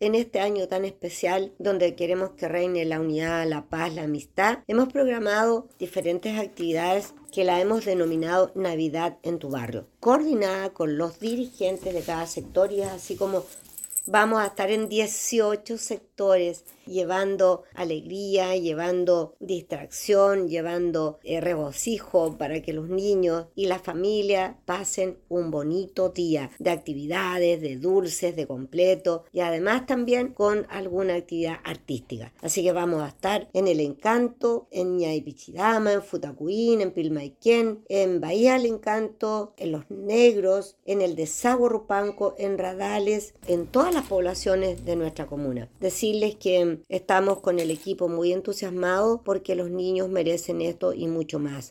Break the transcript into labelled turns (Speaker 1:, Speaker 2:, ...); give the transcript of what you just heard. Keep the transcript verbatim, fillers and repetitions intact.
Speaker 1: en este año tan especial donde queremos que reine la unidad, la paz, la amistad, hemos programado diferentes actividades que la hemos denominado Navidad en tu barrio, coordinada con los dirigentes de cada sector, y así como vamos a estar en dieciocho sectores llevando alegría, llevando distracción, llevando eh, regocijo para que los niños y la familia pasen un bonito día de actividades, de dulces, de completo, y además también con alguna actividad artística. Así que vamos a estar en El Encanto, en Ñaypichidama, en Futacuín, en Pilmaiquén, en Bahía del Encanto, en Los Negros, en el Desagüe Rupanco, en Radales, en todas las poblaciones de nuestra comuna. Decirles que estamos con el equipo muy entusiasmados porque los niños merecen esto y mucho más.